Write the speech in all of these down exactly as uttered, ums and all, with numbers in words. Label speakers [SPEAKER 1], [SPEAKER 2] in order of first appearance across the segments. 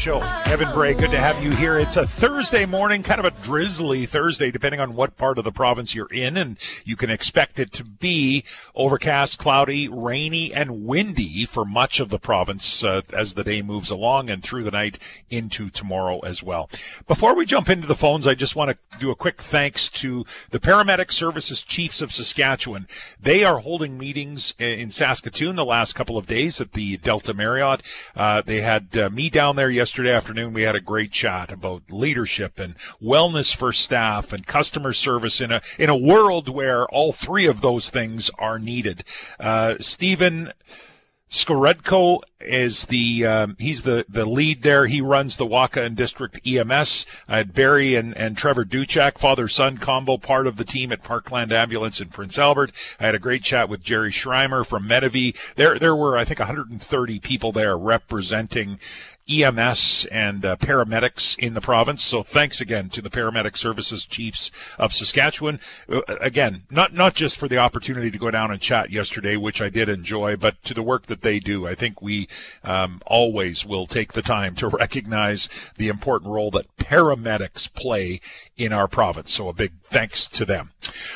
[SPEAKER 1] Show. Evan Bray, good to have you here. It's a Thursday morning, kind of a drizzly Thursday, depending on what part of the province you're in, and you can expect it to be overcast, cloudy, rainy, and windy for much of the province uh, as the day moves along and through the night into tomorrow as well. Before we jump into the phones, I just want to do a quick thanks to the Paramedic Services Chiefs of Saskatchewan. They are holding meetings in Saskatoon the last couple of days at the Delta Marriott. Uh, they had uh, me down there yesterday afternoon. We had a great chat about leadership and wellness for staff and customer service in a in a world where all three of those things are needed. Uh, Stephen Skoredko is the um, he's the, the lead there. He runs the Waka and District E M S. I had Barry and, and Trevor Duchak, father-son combo, part of the team at Parkland Ambulance in Prince Albert. I had a great chat with Jerry Schreimer from Medavie. There there were, I think, one hundred thirty people there representing E M S and uh, paramedics in the province. So thanks again to the Paramedic Services Chiefs of Saskatchewan. Uh, again, not not just for the opportunity to go down and chat yesterday, which I did enjoy, but to the work that they do. I think we um, always will take the time to recognize the important role that paramedics play in our province. So a big thanks to them.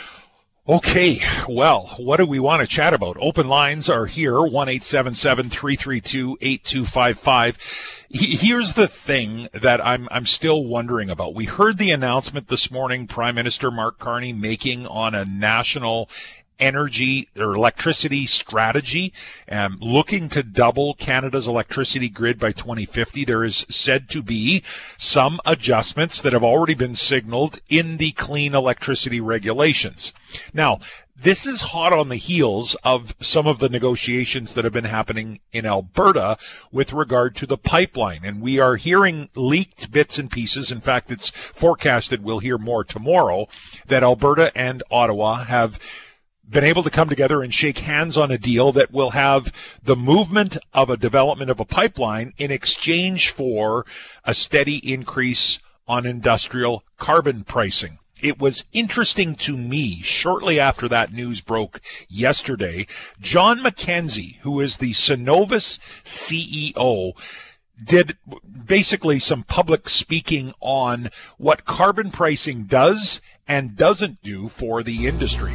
[SPEAKER 1] Okay, well, what do we want to chat about? Open lines are here, one eight seven seven, three three two, eight two five five. Here's the thing that I'm I'm still wondering about. We heard the announcement this morning, Prime Minister Mark Carney making on a national energy or electricity strategy, um, looking to double Canada's electricity grid by twenty fifty. There is said to be some adjustments that have already been signaled in the clean electricity regulations. Now, this is hot on the heels of some of the negotiations that have been happening in Alberta with regard to the pipeline. And we are hearing leaked bits and pieces. In fact, it's forecasted we'll hear more tomorrow that Alberta and Ottawa have been able to come together and shake hands on a deal that will have the movement of a development of a pipeline in exchange for a steady increase on industrial carbon pricing. It was interesting to me, shortly after that news broke yesterday, John McKenzie, who is the Cenovus C E O, did basically some public speaking on what carbon pricing does and doesn't do for the industry.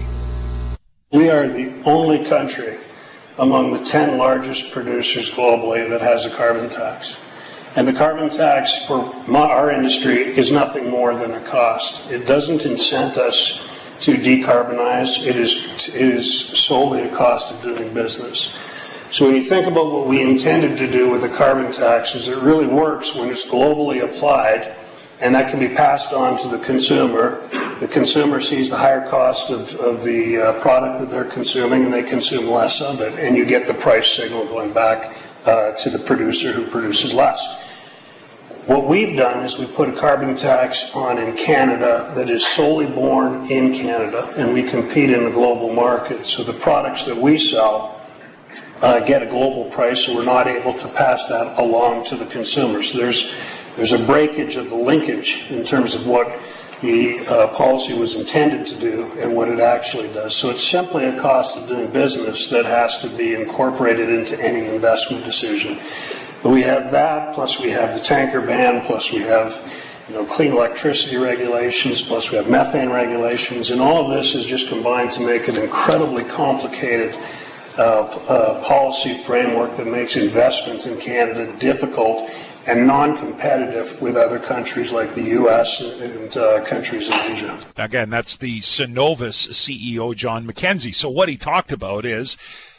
[SPEAKER 2] We are the only country among the ten largest producers globally that has a carbon tax. And the carbon tax for our industry is nothing more than a cost. It doesn't incent us to decarbonize. It is, it is solely a cost of doing business. So when you think about what we intended to do with the carbon tax, is it really works when it's globally applied, and that can be passed on to the consumer. The consumer sees the higher cost of, of the uh, product that they're consuming, and they consume less of it, and you get the price signal going back uh, to the producer who produces less. What we've done is we put a carbon tax on in Canada that is solely born in Canada, and we compete in the global market. So the products that we sell uh, get a global price, so we're not able to pass that along to the consumer. So there's There's a breakage of the linkage in terms of what the uh, policy was intended to do and what it actually does. So it's simply a cost of doing business that has to be incorporated into any investment decision. But we have that, plus we have the tanker ban, plus we have, you know, clean electricity regulations, plus we have methane regulations, and all of this is just combined to make an incredibly complicated uh, uh, policy framework that makes investments in Canada difficult and non-competitive with other countries like the U S and uh, countries in Asia.
[SPEAKER 1] Again, that's the Cenovus C E O, John McKenzie. So what he talked about is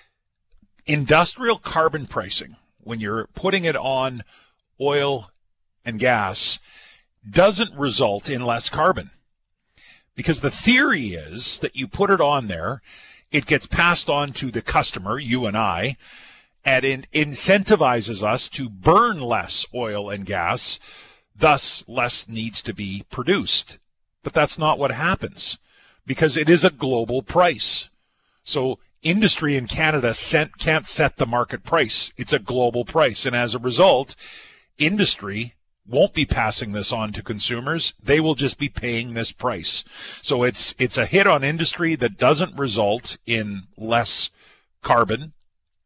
[SPEAKER 1] industrial carbon pricing, when you're putting it on oil and gas, doesn't result in less carbon. Because the theory is that you put it on there, it gets passed on to the customer, you and I, and it incentivizes us to burn less oil and gas, thus less needs to be produced. But that's not what happens, because it is a global price. So industry in Canada can't set the market price. It's a global price. And as a result, industry won't be passing this on to consumers. They will just be paying this price. So it's it's a hit on industry that doesn't result in less carbon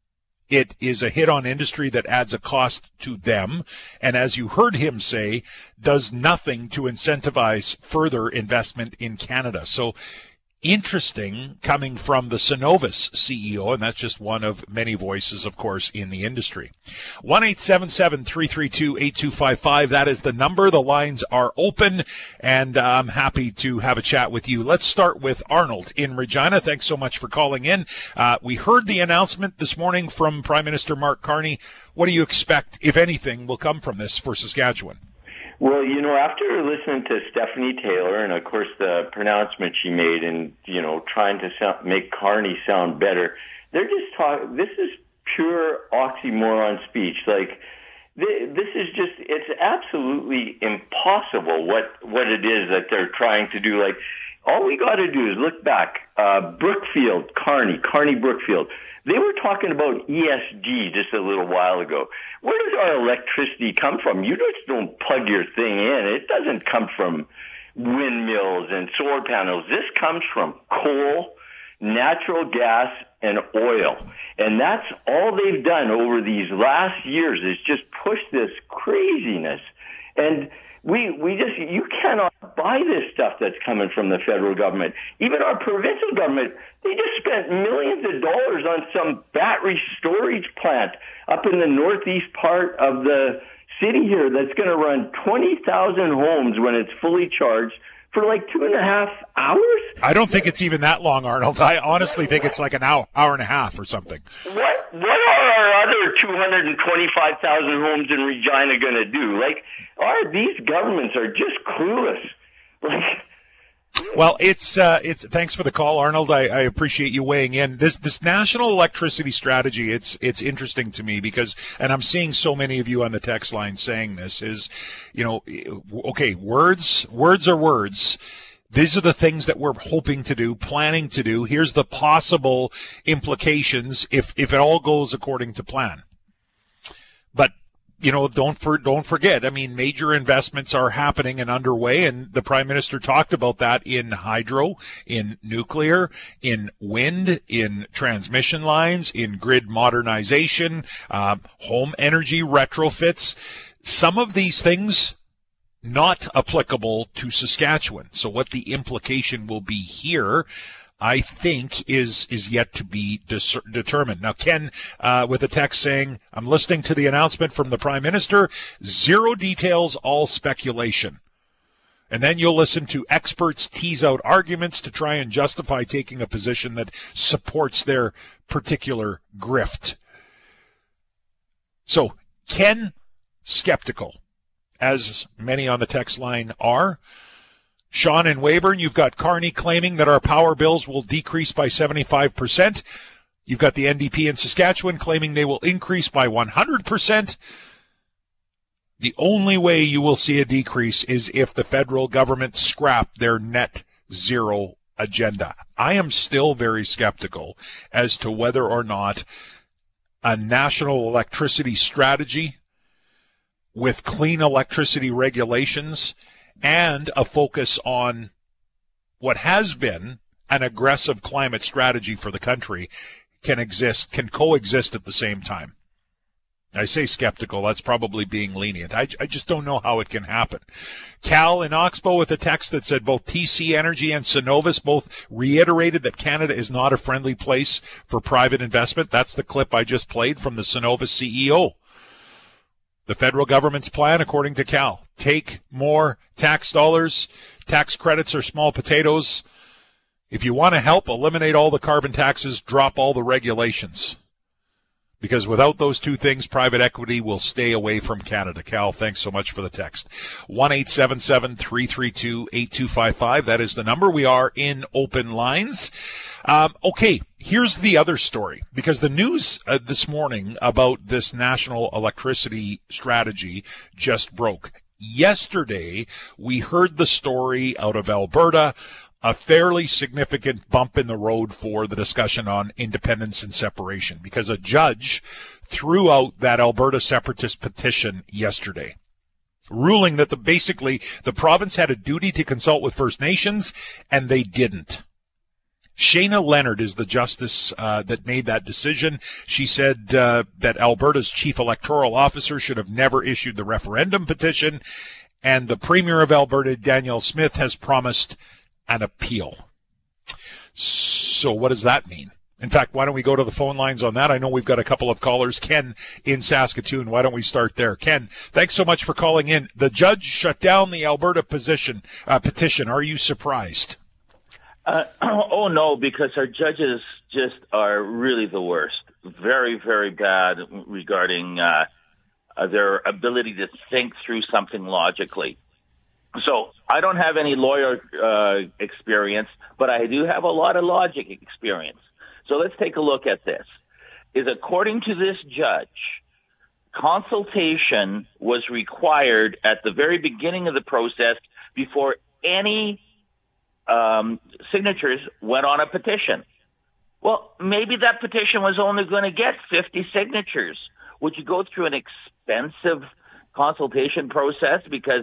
[SPEAKER 1] It is a hit on industry that adds a cost to them, and as you heard him say, does nothing to incentivize further investment in Canada. So interesting coming from the Cenovus C E O, and that's just one of many voices, of course, in the industry. one eight seven seven, three three two, eight two five five. That is the number. The lines are open, and uh, I'm happy to have a chat with you. Let's start with Arnold in Regina. Thanks so much for calling in. Uh, we heard the announcement this morning from Prime Minister Mark Carney. What do you expect, if anything, will come from this for Saskatchewan?
[SPEAKER 3] Well, you know, after listening to Stephanie Taylor and, of course, the pronouncement she made and, you know, trying to sound, make Carney sound better, they're just talking, this is pure oxymoron speech. Like, this is just, it's absolutely impossible what, what it is that they're trying to do. Like, all we got to do is look back. Uh, Brookfield, Carney, Carney Brookfield. They were talking about E S G just a little while ago. Where does our electricity come from? You just don't plug your thing in. It doesn't come from windmills and solar panels. This comes from coal, natural gas, and oil. And that's all they've done over these last years is just push this craziness. And we we just, you cannot buy this stuff that's coming from the federal government. Even our provincial government, they just spent millions of dollars on some battery storage plant up in the northeast part of the city here that's going to run twenty thousand homes when it's fully charged for like two and a half hours.
[SPEAKER 1] I don't think it's even that long, Arnold. I honestly think it's like an hour, hour and a half or something.
[SPEAKER 3] What what are our other two hundred twenty-five thousand homes in Regina going to do? Like, are these governments are just clueless. Like,
[SPEAKER 1] well, it's uh, it's. Thanks for the call, Arnold. I, I appreciate you weighing in. This this national electricity strategy. It's it's interesting to me because, and I'm seeing so many of you on the text line saying this is, you know, okay, words words are words. These are the things that we're hoping to do, planning to do. Here's the possible implications if if it all goes according to plan. But you know, don't for, don't forget, I mean, major investments are happening and underway, and the Prime Minister talked about that in hydro, in nuclear, in wind, in transmission lines, in grid modernization, uh, home energy retrofits. Some of these things not applicable to Saskatchewan. So what the implication will be here, I think, is is yet to be dis- determined. Now, Ken, uh, with a text saying, I'm listening to the announcement from the Prime Minister, zero details, all speculation. And then you'll listen to experts tease out arguments to try and justify taking a position that supports their particular grift. So, Ken, skeptical, as many on the text line are. Sean in Weyburn, you've got Carney claiming that our power bills will decrease by seventy-five percent. You've got the N D P in Saskatchewan claiming they will increase by one hundred percent. The only way you will see a decrease is if the federal government scrap their net zero agenda. I am still very skeptical as to whether or not a national electricity strategy with clean electricity regulations and a focus on what has been an aggressive climate strategy for the country can exist, can coexist at the same time. I say skeptical, that's probably being lenient. I, I just don't know how it can happen. Cal in Oxbow with a text that said both T C Energy and Cenovus both reiterated that Canada is not a friendly place for private investment. That's the clip I just played from the Cenovus C E O. The federal government's plan, according to Cal, take more tax dollars. Tax credits are small potatoes. If you want to help, eliminate all the carbon taxes, drop all the regulations. Because without those two things, private equity will stay away from Canada. Cal, thanks so much for the text. one eight seven seven, three three two, eight two five five. That is the number. We are in open lines. Um, okay, here's the other story. Because the news uh, this morning about this national electricity strategy just broke. Yesterday, we heard the story out of Alberta, a fairly significant bump in the road for the discussion on independence and separation, because a judge threw out that Alberta separatist petition yesterday, ruling that the basically the province had a duty to consult with First Nations, and they didn't. Shayna Leonard is the justice uh, that made that decision. She said uh, that Alberta's chief electoral officer should have never issued the referendum petition, and the Premier of Alberta, Danielle Smith, has promised an appeal. So what does that mean? In fact, why don't we go to the phone lines on that? I know we've got a couple of callers. Ken in Saskatoon. Why don't we start there? Ken, thanks so much for calling in. The judge shut down the Alberta position, uh, petition. Are you surprised?
[SPEAKER 4] Uh, oh, no, because our judges just are really the worst. Very, very bad regarding uh, uh, their ability to think through something logically. So I don't have any lawyer uh, experience, but I do have a lot of logic experience. So let's take a look at this. Is according to this judge, consultation was required at the very beginning of the process before any um, signatures went on a petition. Well, maybe that petition was only going to get fifty signatures. Would you go through an expensive consultation process because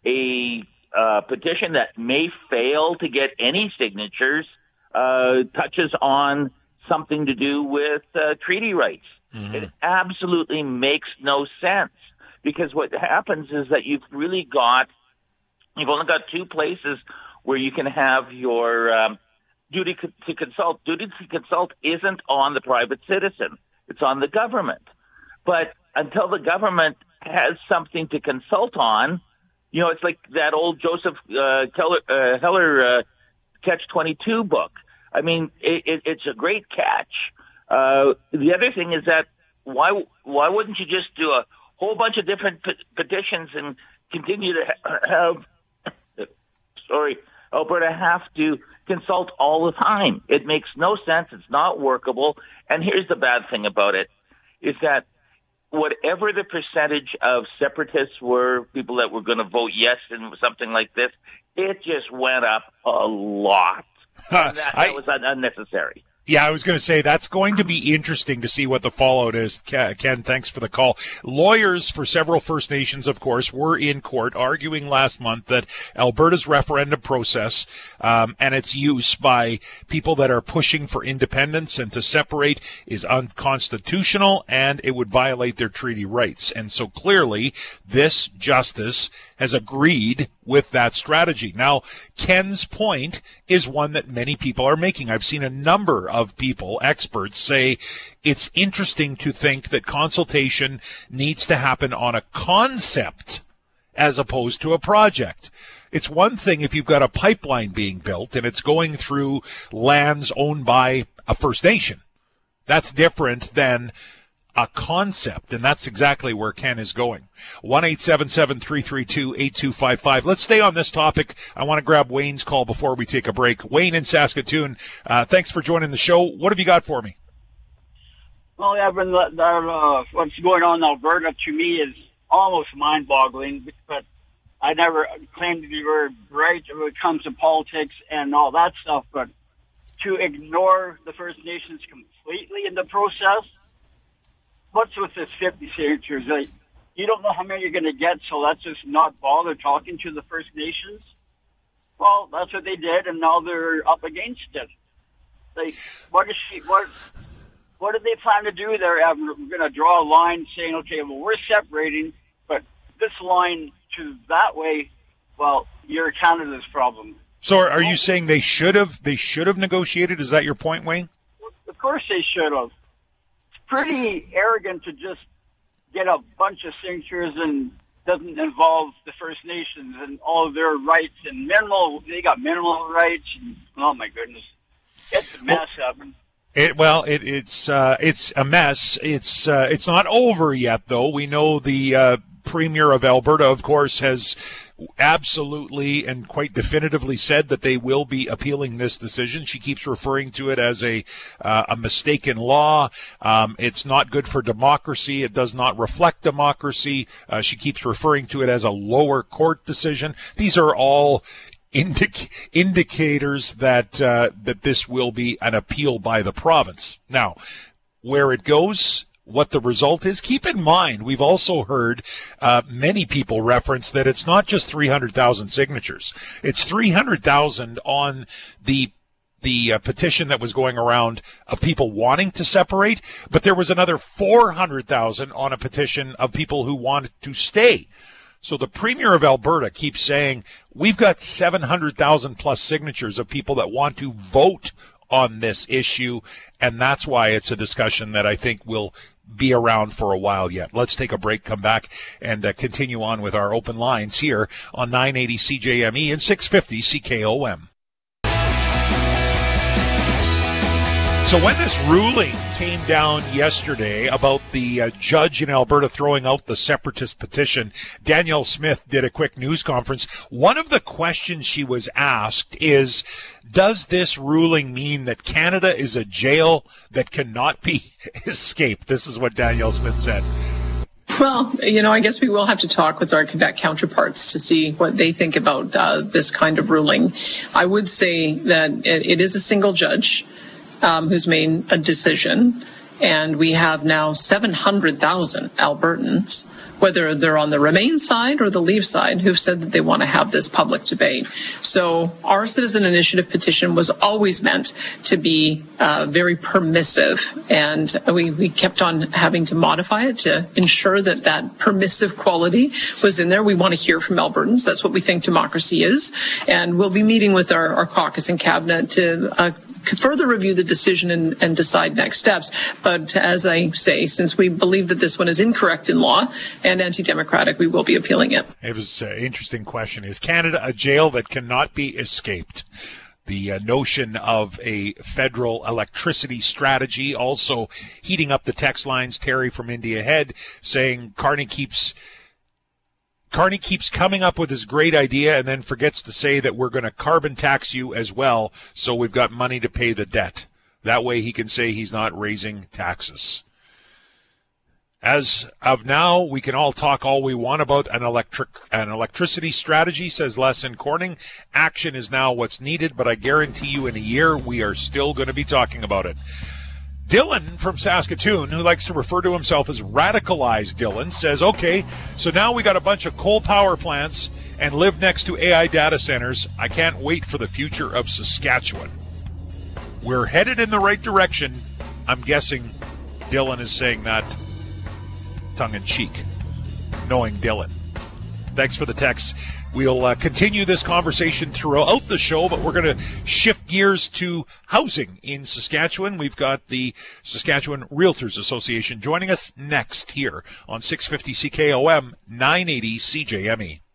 [SPEAKER 4] a uh, petition that may fail to get any signatures uh, touches on something to do with uh, treaty rights? Mm-hmm. It absolutely makes no sense, because what happens is that you've really got, you've only got two places where you can have your um, duty to consult. Duty to consult isn't on the private citizen. It's on the government. But until the government has something to consult on, you know, it's like that old Joseph uh, Keller, uh, Heller uh, Catch twenty-two book. I mean, it, it, it's a great catch. Uh, the other thing is that why why wouldn't you just do a whole bunch of different pe- petitions and continue to ha- have, sorry, Alberta have to consult all the time? It makes no sense. It's not workable. And here's the bad thing about it, is that whatever the percentage of separatists were, people that were going to vote yes in something like this, it just went up a lot. And that, I, that was unnecessary.
[SPEAKER 1] Yeah, I was going to say that's going to be interesting to see what the fallout is. Ken, thanks for the call. Lawyers for several First Nations, of course, were in court arguing last month that Alberta's referendum process um, and its use by people that are pushing for independence and to separate is unconstitutional, and it would violate their treaty rights. And so clearly this justice has agreed with that strategy. Now, Ken's point is one that many people are making. I've seen a number of people, experts, say it's interesting to think that consultation needs to happen on a concept as opposed to a project. It's one thing if you've got a pipeline being built and it's going through lands owned by a First Nation. That's different than a concept, and that's exactly where Ken is going. one eight seven seven, three three two, eight two five five. Let's stay on this topic. I want to grab Wayne's call before we take a break. Wayne in Saskatoon, uh, thanks for joining the show. What have you got for me?
[SPEAKER 5] Well, Evan, uh, what's going on in Alberta to me is almost mind-boggling, but I never claimed to be very bright when it comes to politics and all that stuff, but to ignore the First Nations completely in the process. What's with this fifty signatures? Like, you don't know how many you're going to get, so let's just not bother talking to the First Nations. Well, that's what they did, and now they're up against it. Like, what is she? What? What do they plan to do there, Evan? We're going to draw a line saying, okay, well, we're separating, but this line to that way, well, you're Canada's problem.
[SPEAKER 1] So, are, are you saying they should have? They should have negotiated? Is that your point, Wayne?
[SPEAKER 5] Of course, they should have. Pretty arrogant to just get a bunch of signatures and doesn't involve the First Nations and all of their rights and minimal. They got minimal rights. And, oh my goodness, it's a mess, Evan.
[SPEAKER 1] It, well, it, it's uh, it's a mess. It's uh, it's not over yet, though. We know the uh, Premier of Alberta, of course, has absolutely and quite definitively said that they will be appealing this decision. She keeps referring to it as a uh, a mistaken law. Um, it's not good for democracy. It does not reflect democracy. Uh, she keeps referring to it as a lower court decision. These are all indic- indicators that uh, that this will be an appeal by the province. Now, where it goes, what the result is, keep in mind, we've also heard uh, many people reference that it's not just three hundred thousand signatures. It's three hundred thousand on the the uh, petition that was going around of people wanting to separate, but there was another four hundred thousand on a petition of people who wanted to stay. So the Premier of Alberta keeps saying, we've got seven hundred thousand plus signatures of people that want to vote on this issue, and that's why it's a discussion that I think will be around for a while yet. Let's take a break, come back, and uh, continue on with our open lines here on nine eighty C J M E and six fifty C K O M. So when this ruling came down yesterday about the uh, judge in Alberta throwing out the separatist petition, Danielle Smith did a quick news conference. One of the questions she was asked is, does this ruling mean that Canada is a jail that cannot be escaped? This is what Danielle Smith said.
[SPEAKER 6] Well, you know, I guess we will have to talk with our Quebec counterparts to see what they think about uh, this kind of ruling. I would say that it, it is a single judge Um, who's made a decision, and we have now seven hundred thousand Albertans, whether they're on the Remain side or the Leave side, who've said that they want to have this public debate. So our citizen initiative petition was always meant to be uh, very permissive, and we, we kept on having to modify it to ensure that that permissive quality was in there. We want to hear from Albertans. That's what we think democracy is, and we'll be meeting with our, our caucus and cabinet to uh, further review the decision and, and decide next steps. But as I say, since we believe that this one is incorrect in law and anti-democratic, we will be appealing it.
[SPEAKER 1] It was an interesting question. Is Canada a jail that cannot be escaped? The uh, notion of a federal electricity strategy also heating up the text lines. Terry from India Head saying Carney keeps Carney keeps coming up with his great idea and then forgets to say that we're going to carbon tax you as well, so we've got money to pay the debt. That way he can say he's not raising taxes. As of now, we can all talk all we want about an electric an electricity strategy, says Lesson Corning. Action is now what's needed, but I guarantee you in a year we are still going to be talking about it. Dylan from Saskatoon, who likes to refer to himself as radicalized Dylan, says, okay, so now we got a bunch of coal power plants and live next to A I data centers. I can't wait for the future of Saskatchewan. We're headed in the right direction. I'm guessing Dylan is saying that tongue-in-cheek, knowing Dylan. Thanks for the text. We'll uh, continue this conversation throughout the show, but we're going to shift gears to housing in Saskatchewan. We've got the Saskatchewan Realtors Association joining us next here on six fifty C K O M, nine eighty C J M E.